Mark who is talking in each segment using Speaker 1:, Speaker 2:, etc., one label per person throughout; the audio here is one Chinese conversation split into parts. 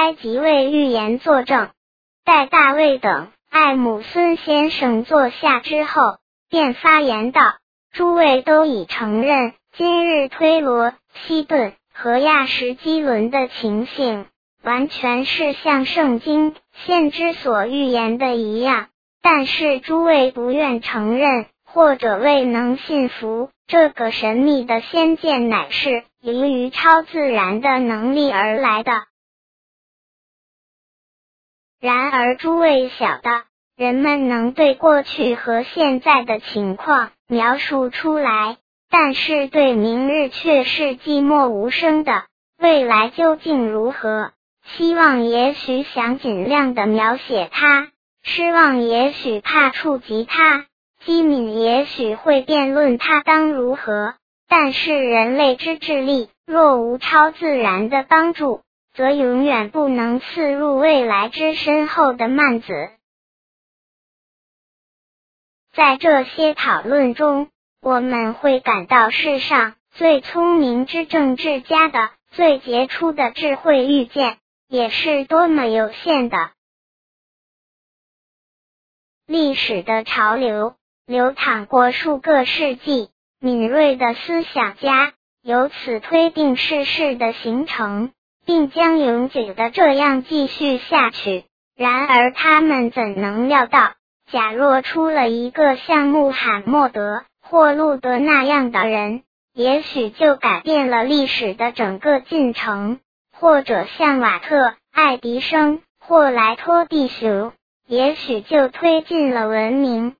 Speaker 1: 埃及为预言作证。待大卫等艾姆孙先生坐下之后，便发言道：诸位都已承认，今日推罗、西顿和亚什基伦的情形，完全是像圣经先知所预言的一样，但是诸位不愿承认，或者未能信服，这个神秘的先见乃是由于超自然的能力而来的。然而诸位晓得，人们能对过去和现在的情况描述出来，但是对明日却是寂寞无声的。未来究竟如何？希望也许想尽量的描写它，失望也许怕触及它，机敏也许会辩论它当如何。但是人类之智力若无超自然的帮助，则永远不能刺入未来之深厚的幔子。在这些讨论中，我们会感到世上最聪明之政治家的最杰出的智慧预见也是多么有限的。历史的潮流流淌过数个世纪，敏锐的思想家由此推定世事的形成，并将永久的这样继续下去。然而他们怎能料到，假若出了一个像穆罕默德或路德那样的人，也许就改变了历史的整个进程，或者像瓦特、爱迪生或莱托第熊，也许就推进了文明。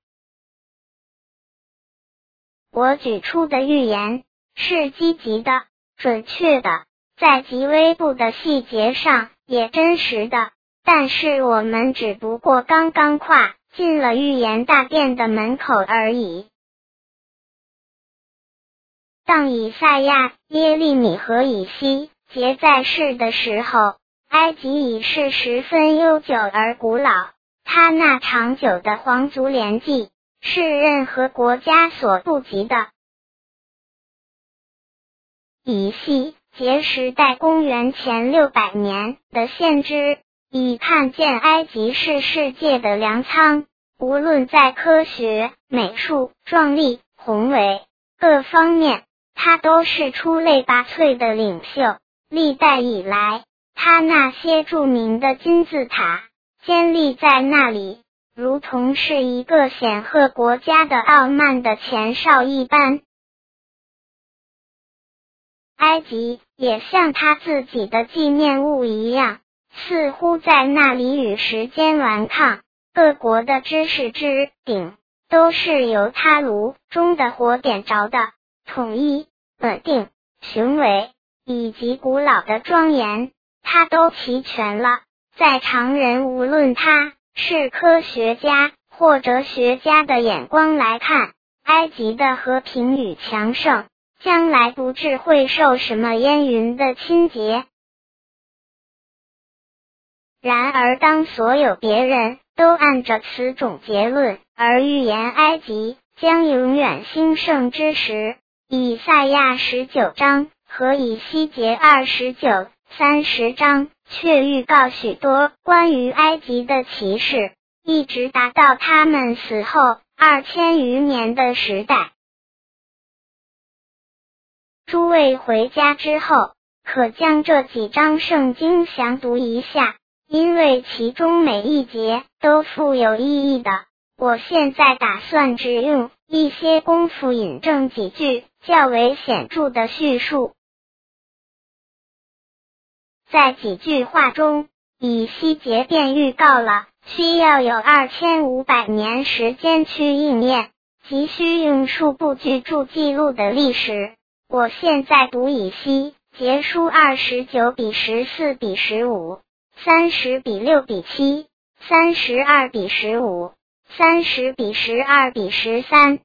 Speaker 1: 我举出的预言是积极的、准确的，在极微步的细节上也真实的，但是我们只不过刚刚跨进了预言大殿的门口而已。当以赛亚、耶利米和以西结在世的时候，埃及已是十分悠久而古老，它那长久的皇族联系是任何国家所不及的。以西结时代公元前600年的先知，已看见埃及是世界的粮仓，无论在科学、美术、壮丽、宏伟各方面，他都是出类拔萃的领袖。历代以来，他那些著名的金字塔坚立在那里，如同是一个显赫国家的傲慢的前哨一般。埃及也像他自己的纪念物一样，似乎在那里与时间顽抗。各国的知识之顶都是由他炉中的火点着的，统一、稳定、雄伟以及古老的庄严，他都齐全了。在常人无论他是科学家或哲学家的眼光来看，埃及的和平与强盛将来不知会受什么烟云的侵劫。然而当所有别人都按着此种结论而预言埃及将永远兴盛之时，以赛亚19章和以西结29、30章却预告许多关于埃及的奇事，一直达到他们死后2000余年的时代。诸位回家之后，可将这几章圣经详读一下，因为其中每一节都富有意义的。我现在打算只用一些功夫引证几句较为显著的叙述。在几句话中，以西结便预告了需要有2500年时间去应验，急需用数部巨著记录的历史。我现在读以西结书29比14比15、30比6比7、32比15、30比12比13。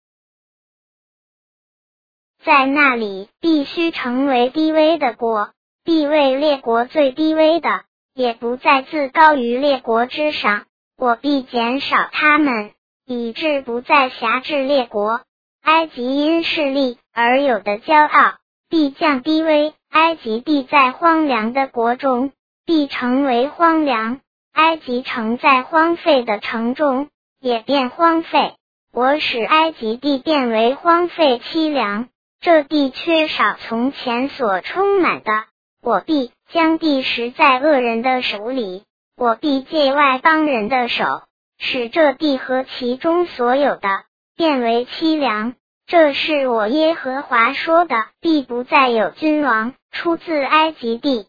Speaker 1: 在那里必须成为低微的国，必为列国最低微的，也不再自高于列国之上。我必减少他们，以致不再辖制列国。埃及因势力而有的骄傲必降低微，埃及必在荒凉的国中必成为荒凉。埃及城在荒废的城中，也变荒废。我使埃及地变为荒废凄凉，这地缺少从前所充满的。我必将地实在恶人的手里，我必借外邦人的手，使这地和其中所有的变为凄凉。这是我耶和华说的，必不再有君王出自埃及地。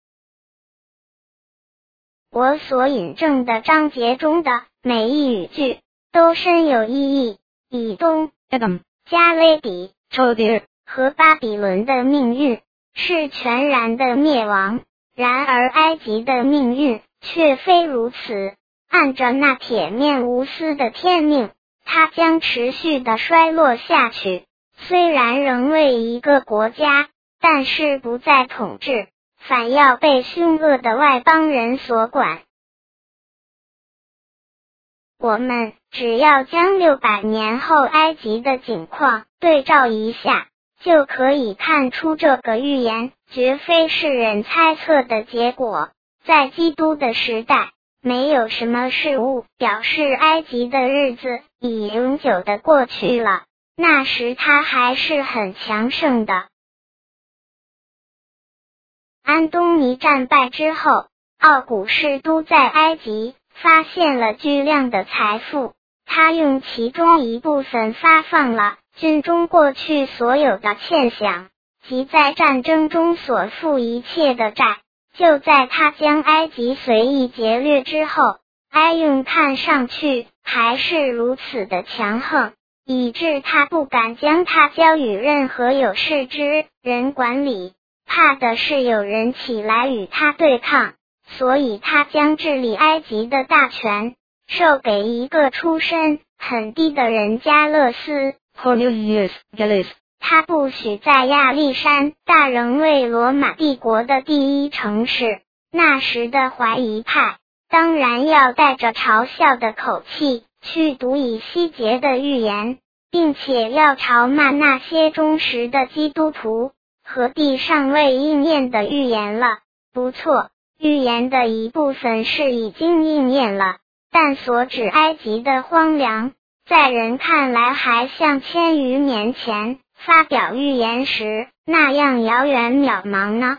Speaker 1: 我所引证的章节中的每一语句都深有意义。以东、加勒底和巴比伦的命运是全然的灭亡，然而埃及的命运却非如此。按着那铁面无私的天命，它将持续的衰落下去，虽然仍为一个国家，但是不再统治，反要被凶恶的外邦人所管。我们只要将600年后埃及的景况对照一下，就可以看出这个预言绝非世人猜测的结果。在基督的时代，没有什么事物表示埃及的日子已永久的过去了，那时它还是很强盛的。安东尼战败之后，奥古士都在埃及发现了巨量的财富，他用其中一部分发放了军中过去所有的欠饷，及在战争中所负一切的债。就在他将埃及随意劫掠之后，埃用看上去还是如此的强横，以致他不敢将他交与任何有识之人管理，怕的是有人起来与他对抗，所以他将治理埃及的大权授给一个出身很低的人加勒斯。他不许在亚历山大仍为罗马帝国的第一城市。那时的怀疑派当然要带着嘲笑的口气去读以西结的预言，并且要嘲骂那些忠实的基督徒和地尚未应验的预言了。不错，预言的一部分是已经应验了，但所指埃及的荒凉，在人看来还像1000余年前发表预言时那样遥远渺茫呢。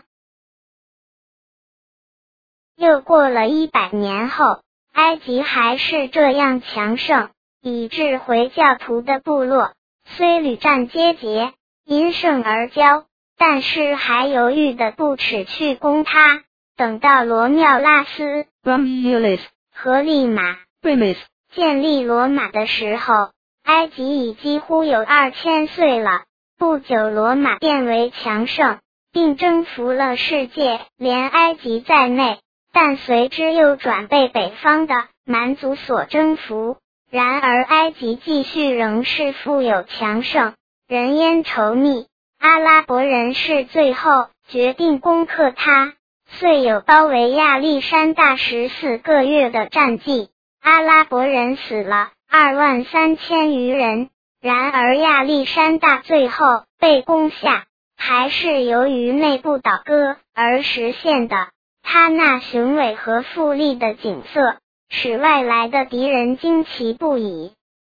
Speaker 1: 又过了100年后，埃及还是这样强盛，以致回教徒的部落虽屡战皆捷，因胜而骄，但是还犹豫的不耻去攻它。等到罗缪拉斯和利马建立罗马的时候，埃及已几乎有2000岁了。不久罗马变为强盛，并征服了世界，连埃及在内，但随之又转被北方的蛮族所征服。然而埃及继续仍是富有强盛，人烟稠密。阿拉伯人是最后决定攻克它，遂有包围亚历山大14个月的战绩。阿拉伯人死了23000余人，然而亚历山大最后被攻下，还是由于内部倒戈而实现的。他那雄伟和富丽的景色使外来的敌人惊奇不已。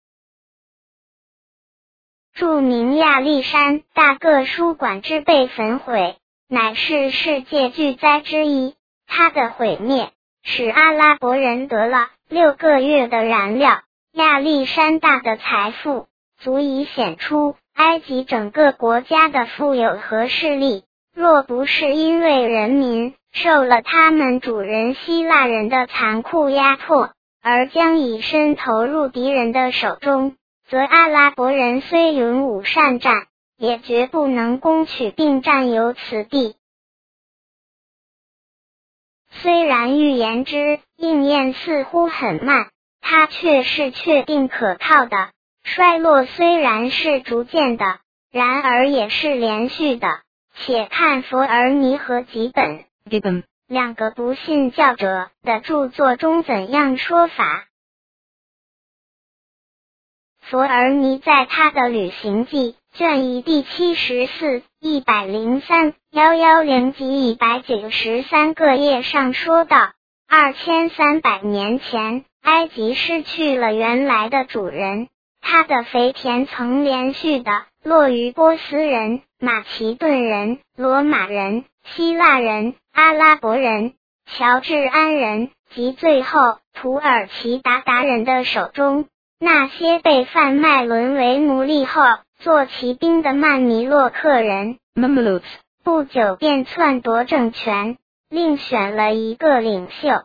Speaker 1: 著名亚历山大各书馆之被焚毁，乃是世界巨灾之一。它的毁灭使阿拉伯人得了6个月的燃料。亚历山大的财富足以显出埃及整个国家的富有和势力，若不是因为人民受了他们主人希腊人的残酷压迫，而将以身投入敌人的手中，则阿拉伯人虽勇武善战，也绝不能攻取并占有此地。虽然预言之应验似乎很慢，它却是确定可靠的。衰落虽然是逐渐的，然而也是连续的。且看佛尔尼和吉本两个不信教者的著作中怎样说法。佛尔尼在他的旅行记卷1第74 103-110及193个页上说道，2300年前，埃及失去了原来的主人，它的肥田曾连续的落于波斯人、马其顿人、罗马人、希腊人、阿拉伯人、乔治安人及最后土耳其鞑人的手中。那些被贩卖沦为奴隶后做骑兵的曼尼洛克人
Speaker 2: Mamelukes
Speaker 1: 不久便篡夺政权，另选了一个领袖。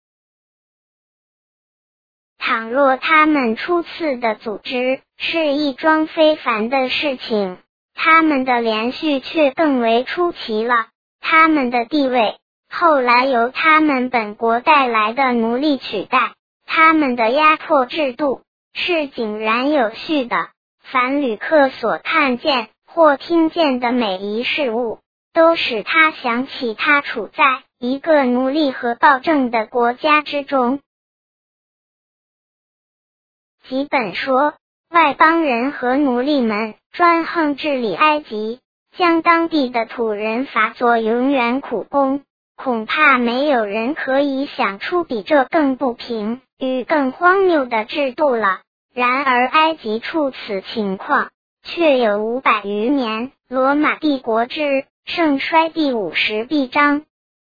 Speaker 1: 倘若他们初次的组织是一桩非凡的事情，他们的连续却更为出奇了。他们的地位后来由他们本国带来的奴隶取代，他们的压迫制度是井然有序的，凡旅客所看见或听见的每一事物，都使他想起他处在一个奴隶和暴政的国家之中。基本说，外邦人和奴隶们专横治理埃及，将当地的土人罚作永远苦工，恐怕没有人可以想出比这更不平与更荒谬的制度了。然而埃及处此情况却有500余年，罗马帝国之盛衰第50臂章。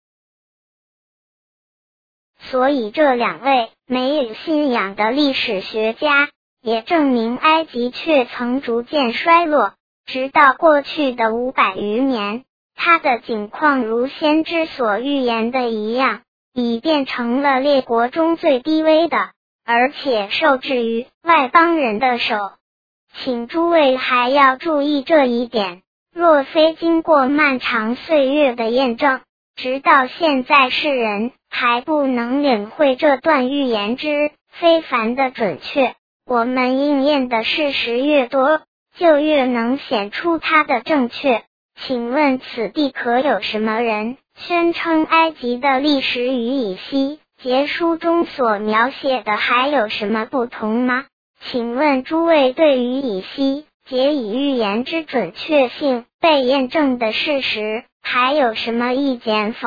Speaker 1: 所以这两位没有信仰的历史学家也证明埃及却曾逐渐衰落，直到过去的500余年，它的景况如先知所预言的一样，已变成了列国中最低微的，而且受制于外邦人的手。请诸位还要注意这一点，若非经过漫长岁月的验证，直到现在世人还不能领会这段预言之非凡的准确。我们应验的事实越多，就越能显出它的正确。请问此地可有什么人宣称埃及的历史与以西结书中所描写的还有什么不同吗？请问诸位对于以西结以预言之准确性被验证的事实还有什么意见否？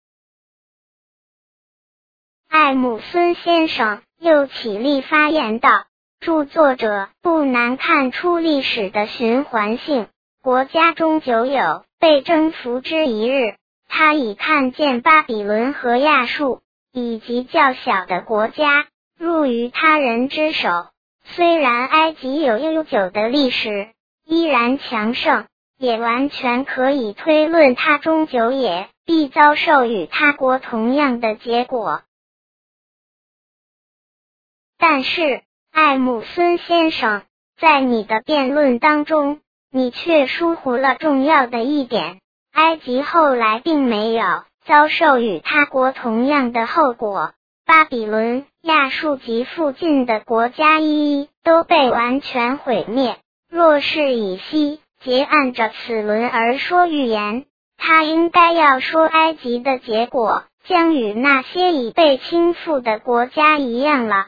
Speaker 1: 艾姆孙先生又起立发言道，著作者不难看出历史的循环性，国家终究有被征服之一日。他已看见巴比伦和亚述以及较小的国家入于他人之手。虽然埃及有悠久的历史，依然强盛，也完全可以推论他终究也必遭受与他国同样的结果。但是艾姆孙先生，在你的辩论当中，你却疏忽了重要的一点，埃及后来并没有遭受与他国同样的后果，巴比伦、亚述及附近的国家一一都被完全毁灭。若是以西结按着此轮而说预言，他应该要说埃及的结果将与那些已被倾覆的国家一样了。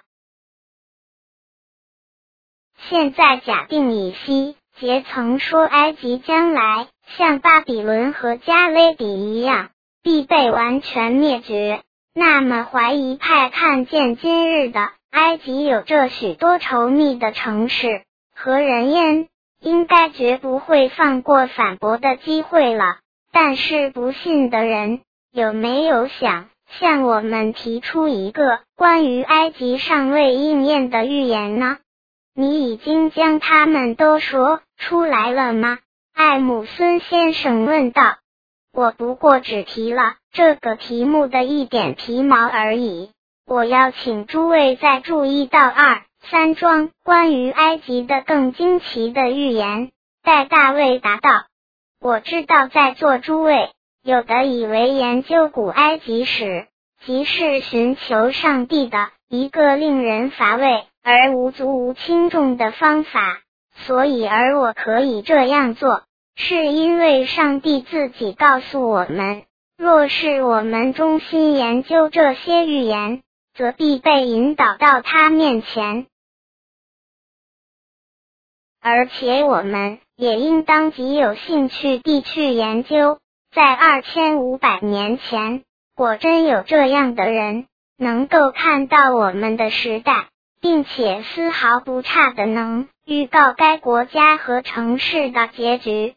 Speaker 1: 现在假定以西结曾说埃及将来像巴比伦和加勒底一样必被完全灭绝，那么怀疑派看见今日的埃及有这许多稠密的城市和人烟，应该绝不会放过反驳的机会了。但是不信的人有没有想向我们提出一个关于埃及尚未应验的预言呢？你已经将它们都说出来了吗？艾姆孙先生问道。我不过只提了这个题目的一点皮毛而已。我要请诸位再注意到2、3桩关于埃及的更惊奇的预言。戴大卫答道，我知道在座诸位有的以为研究古埃及史即是寻求上帝的一个令人乏味而无足无轻重的方法，所以而我可以这样做，是因为上帝自己告诉我们，若是我们忠心研究这些预言，则必被引导到他面前。而且我们也应当极有兴趣地去研究，在2500年前，果真有这样的人，能够看到我们的时代，并且丝毫不差的能预告该国家和城市的结局。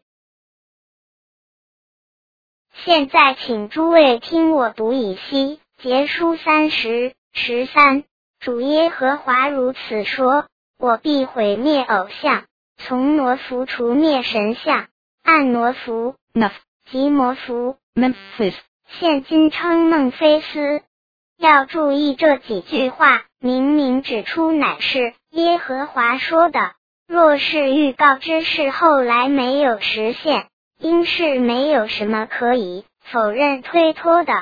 Speaker 1: 现在请诸位听我读以西结书30:13，主耶和华如此说：我必毁灭偶像，从挪弗除灭神像，按挪弗及摩弗
Speaker 2: Memphis
Speaker 1: 现今称孟菲斯。要注意这几句话，明明指出乃是耶和华说的，若是预告之事后来没有实现，应是没有什么可以否认推脱的。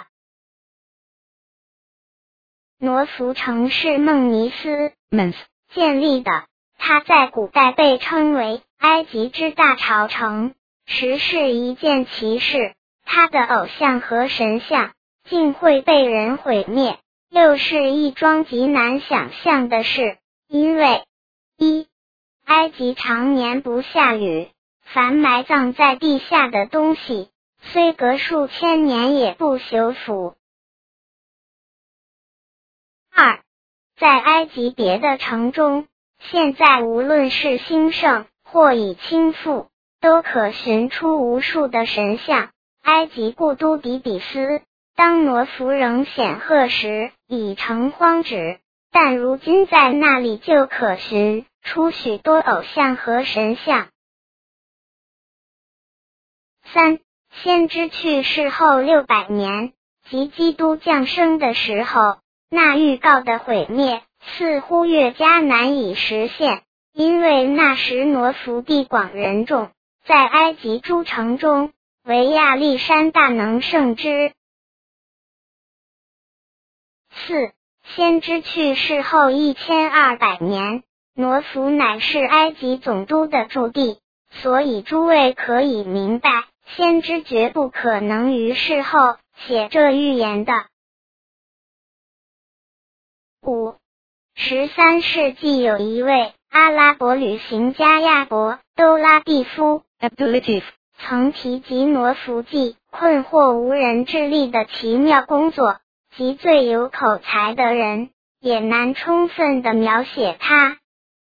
Speaker 1: 挪弗城是孟尼斯
Speaker 2: Mens
Speaker 1: 建立的，它在古代被称为埃及之大朝城，实是一件奇事。它的偶像和神像竟会被人毁灭，又是一桩极难想象的事。因为一，埃及常年不下雨，凡埋葬在地下的东西，虽隔数千年也不朽腐。二，在埃及别的城中，现在无论是兴盛或已倾覆，都可寻出无数的神像。埃及故都底比斯，当挪弗仍显赫时，已成荒址，但如今在那里就可寻出许多偶像和神像。三，先知去世后600年，即基督降生的时候，那预告的毁灭似乎越加难以实现，因为那时挪弗地广人众，在埃及诸城中，唯亚历山大能胜之。四，先知去世后1200年，挪弗乃是埃及总督的驻地，所以诸位可以明白，先知绝不可能于世后写这预言的。五，13世纪有一位阿拉伯旅行家亚伯都拉蒂夫
Speaker 2: Abdulatif
Speaker 1: 曾提及挪弗记困惑无人之力的奇妙工作，及最有口才的人也难充分地描写他。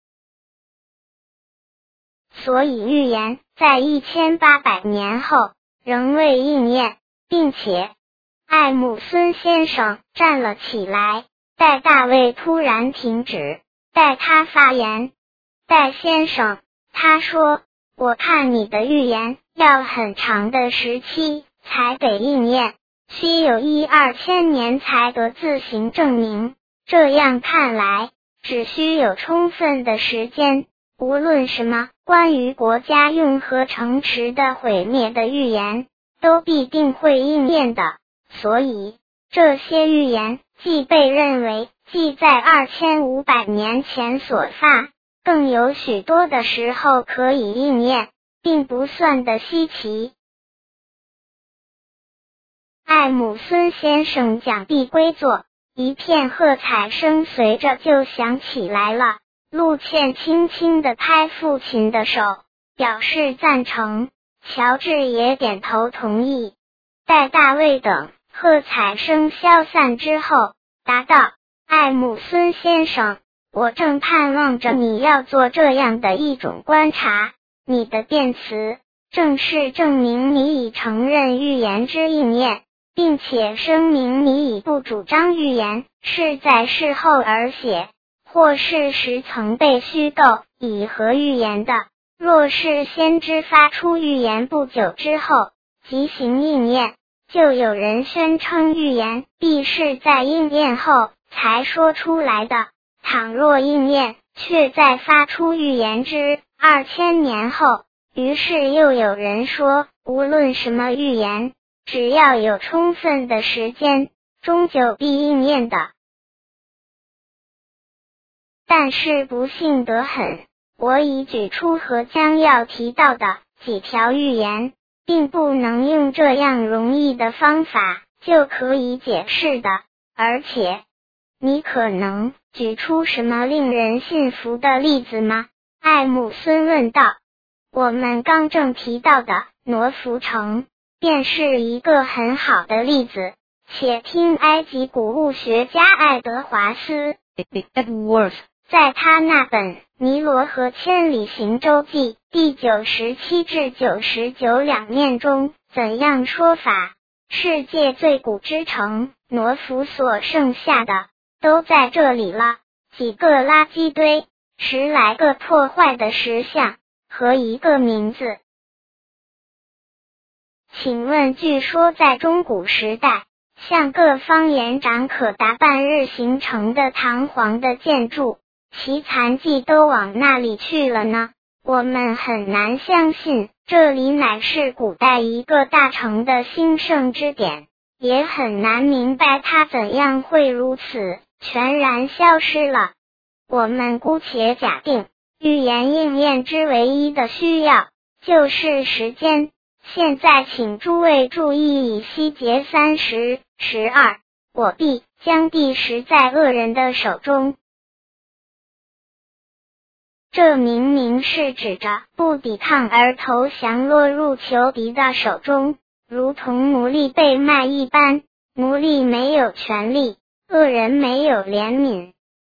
Speaker 1: 所以预言在1800年后仍未应验，并且艾姆孙先生站了起来，戴大卫突然停止，待他发言。戴先生，他说，我看你的预言要很长的时期才得应验，需有1-2千年才得自行证明。这样看来，只需有充分的时间，无论什么关于国家用和城池的毁灭的预言，都必定会应验的。所以，这些预言既被认为既在2500年前所发，更有许多的时候可以应验，并不算的稀奇。艾姆孙先生讲毕归坐，一片喝彩声随着就响起来了。陆茜轻轻地拍父亲的手，表示赞成，乔治也点头同意。待大卫等喝彩声消散之后，答道：艾姆孙先生，我正盼望着你要做这样的一种观察，你的辩词正是证明你已承认预言之应验，并且声明你已不主张预言是在事后而写，或事实曾被虚构以合预言的。若是先知发出预言不久之后即行应验，就有人宣称预言必是在应验后才说出来的。倘若应验却在发出预言之2000年后，于是又有人说，无论什么预言，只要有充分的时间，终究必应验的。但是不幸得很，我已举出和将要提到的几条预言，并不能用这样容易的方法就可以解释的，而且你可能举出什么令人信服的例子吗？艾姆孙问道。 我们刚正提到的挪福城便是一个很好的例子。且听埃及古物学家爱德华斯 Edwards 在他那本《尼罗河千里行舟记》第97至99两面中怎样说法：世界最古之城挪福所剩下的都在这里了，几个垃圾堆，10来个破坏的石像和一个名字。请问，据说在中古时代，像各方延展可达半日行程的堂皇的建筑，其残迹都往那里去了呢？我们很难相信这里乃是古代一个大城的兴盛之点，也很难明白它怎样会如此全然消失了。我们姑且假定，预言应验之唯一的需要就是时间。现在请诸位注意以西结30、12，我必将地实在恶人的手中。这明明是指着不抵抗而投降落入仇敌的手中，如同奴隶被卖一般。奴隶没有权利，恶人没有怜悯。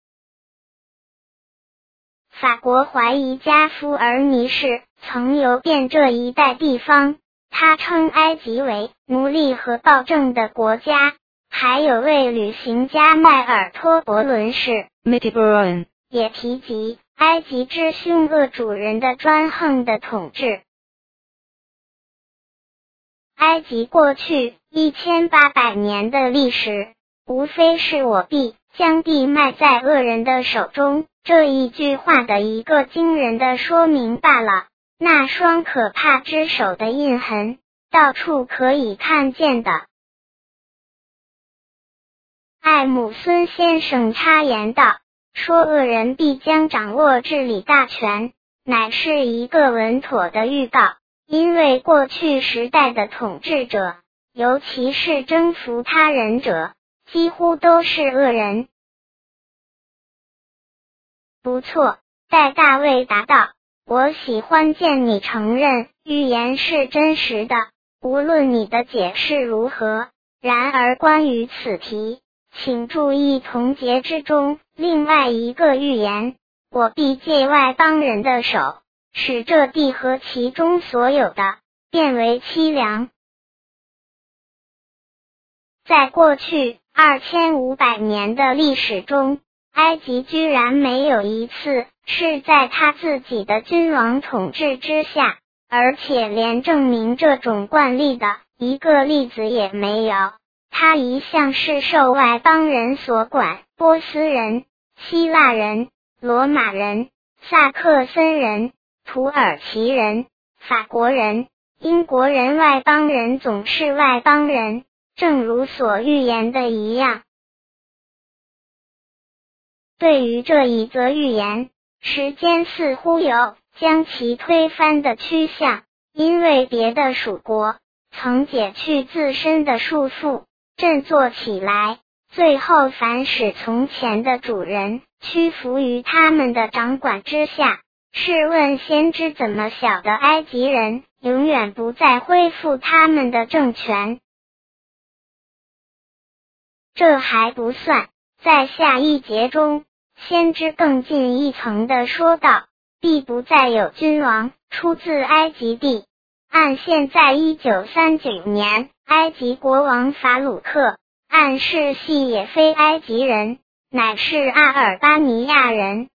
Speaker 1: 法国怀疑加夫尔尼士曾游遍这一带地方，他称埃及为奴隶和暴政的国家。还有位旅行家迈尔托伯伦士也提及埃及之凶恶主人的专横的统治。埃及过去1800年的历史，无非是我必将地卖在恶人的手中这一句话的一个惊人的说明罢了。那双可怕之手的印痕，到处可以看见的。艾姆孙先生插言道，说恶人必将掌握治理大权，乃是一个稳妥的预告，因为过去时代的统治者，尤其是征服他人者，几乎都是恶人。不错，戴大卫答道，我喜欢见你承认预言是真实的，无论你的解释如何。然而关于此题，请注意同节之中另外一个预言，我必借外邦人的手，使这地和其中所有的变为凄凉。在过去2500年的历史中，埃及居然没有一次是在他自己的君王统治之下，而且连证明这种惯例的一个例子也没有。他一向是受外邦人所管，波斯人、希腊人、罗马人、萨克森人、土耳其人、法国人、英国人，外邦人总是外邦人，正如所预言的一样。对于这一则预言，时间似乎有将其推翻的趋向，因为别的属国曾解去自身的束缚，振作起来，最后反使从前的主人屈服于他们的掌管之下。试问先知怎么晓得埃及人永远不再恢复他们的政权？这还不算，在下一节中，先知更进一层的说道，必不再有君王出自埃及地。按现在1939年埃及国王法鲁克，按世系也非埃及人，乃是阿尔巴尼亚人。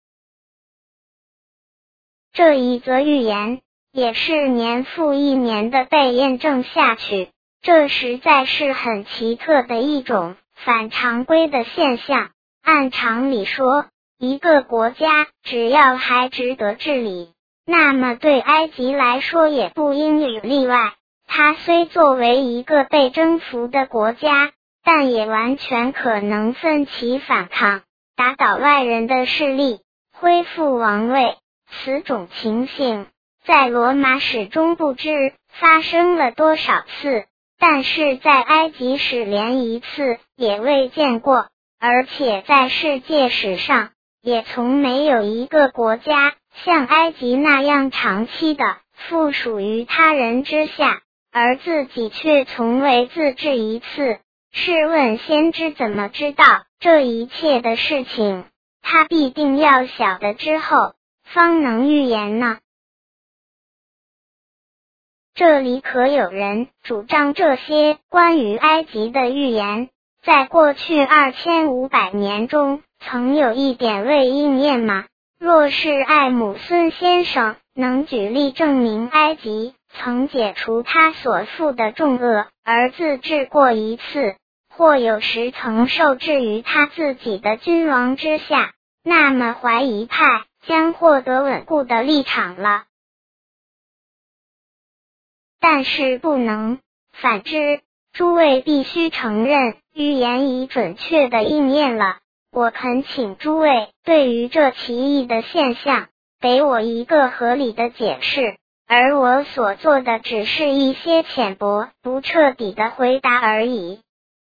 Speaker 1: 这一则预言也是年复一年的被验证下去，这实在是很奇特的一种反常规的现象。按常理说，一个国家只要还值得治理，那么对埃及来说也不应有例外。它虽作为一个被征服的国家，但也完全可能奋起反抗，打倒外人的势力，恢复王位。此种情形在罗马史中不知发生了多少次，但是在埃及史连一次也未见过，而且在世界史上也从没有一个国家像埃及那样长期的附属于他人之下，而自己却从未自治一次。试问先知怎么知道这一切的事情？他必定要晓得之后，方能预言呢。这里可有人主张这些关于埃及的预言，在过去2500年中，曾有一点未应验吗？若是艾姆孙先生能举例证明埃及曾解除他所负的重恶而自治过一次，或有时曾受制于他自己的君王之下，那么怀疑派将获得稳固的立场了。但是不能，反之，诸位必须承认预言已准确的应验了。我恳请诸位对于这奇异的现象，给我一个合理的解释，而我所做的只是一些浅薄不彻底的回答而已。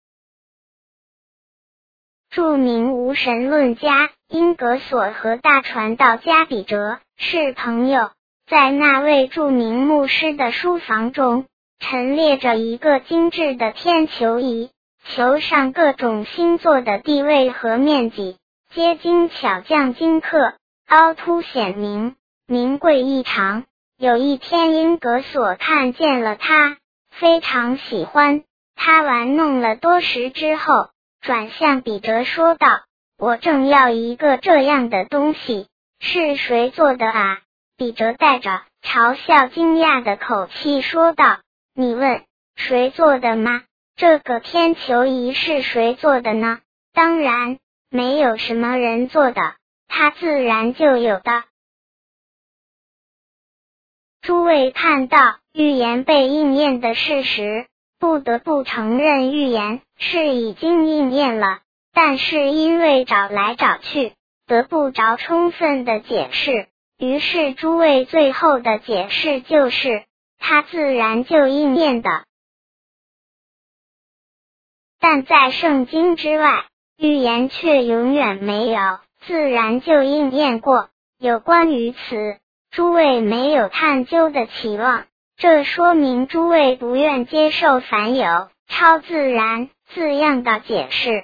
Speaker 1: 著名无神论家英格索和大传道家彼哲是朋友，在那位著名牧师的书房中，陈列着一个精致的天球仪，球上各种星座的地位和面积，皆精巧匠精刻，凹凸显明，名贵异常。有一天英格索看见了它，非常喜欢，他玩弄了多时之后，转向彼哲说道：我正要一个这样的东西，是谁做的啊？彼哲带着嘲笑惊讶的口气说道：你问谁做的吗？这个天球仪是谁做的呢？当然没有什么人做的，它自然就有的。诸位看到预言被应验的事实，不得不承认预言是已经应验了，但是因为找来找去，得不着充分的解释，于是诸位最后的解释就是，它自然就应验的。但在圣经之外，预言却永远没有自然就应验过。有关于此，诸位没有探究的期望，这说明诸位不愿接受凡有超自然字样的解释。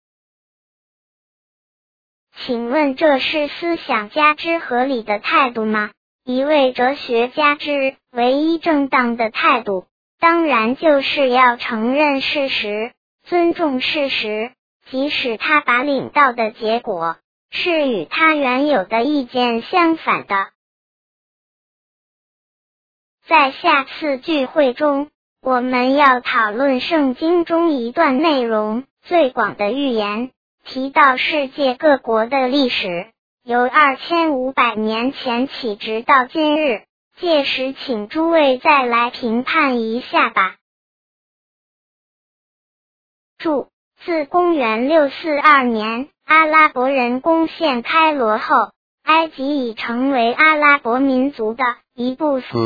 Speaker 1: 请问这是思想家之合理的态度吗？一位哲学家之唯一正当的态度，当然就是要承认事实，尊重事实，即使他把领到的结果是与他原有的意见相反的。在下次聚会中，我们要讨论圣经中一段内容最广的预言，提到世界各国的历史，由2500年前起直到今日，届时请诸位再来评判一下吧。注：自公元642年阿拉伯人攻陷开罗后，埃及已成为阿拉伯民族的一部分。